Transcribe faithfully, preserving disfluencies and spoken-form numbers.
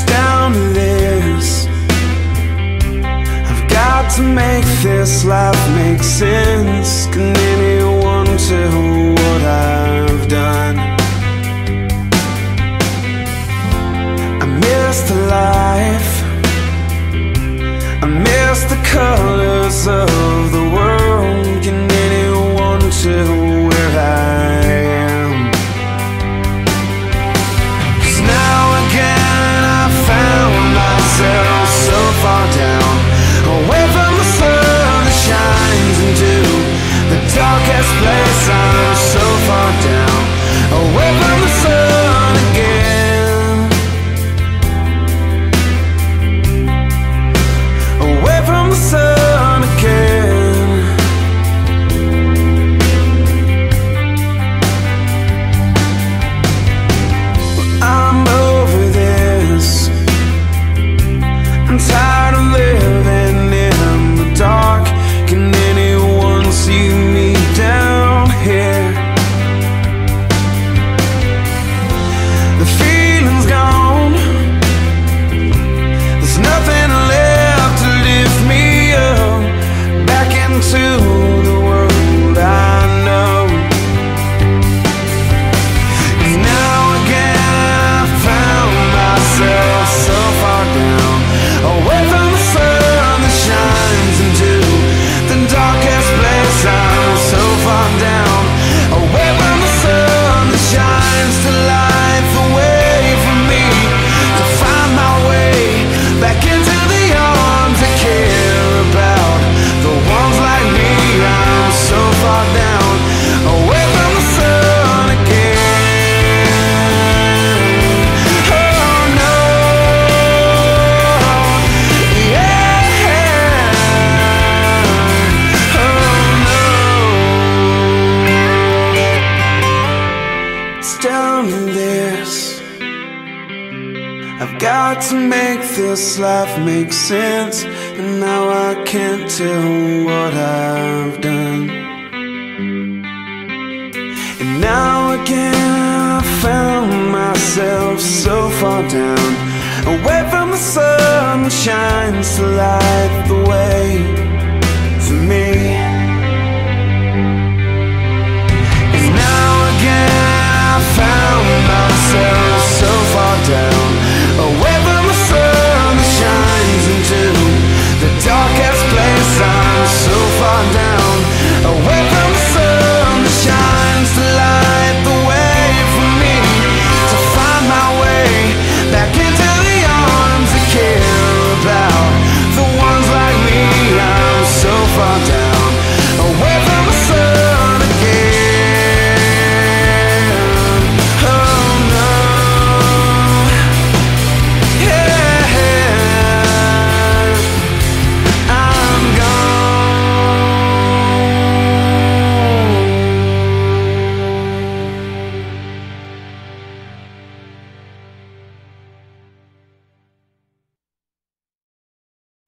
It's down to this. I've got to make this life make sense. Can anyone tell what I've done? I miss the life, I miss the colors of the world. Can anyone tell where I am? 'Cause now again I found myself so far down, away from the sun that shines into the darkest place. I'm so far down, away from the sun again, away from the sun again. But I'm over this. I'm tired of living in the dark. Can anyone see me down here? The feeling's gone. There's nothing left to lift me up back into the world I know. 'Cause now again I found myself so far down, away from the sun that shines into the darkest place. I'm so far down, away from the sun that shines to light the way for me to find my way back into the arms that care about the ones like me. I'm so far down, away from the sun again. Oh no, yeah, oh no. It's down to this. I've got to make this life make sense, and now I can't tell what I've done. And now again I found myself so far down, away from the sun that shines to light the way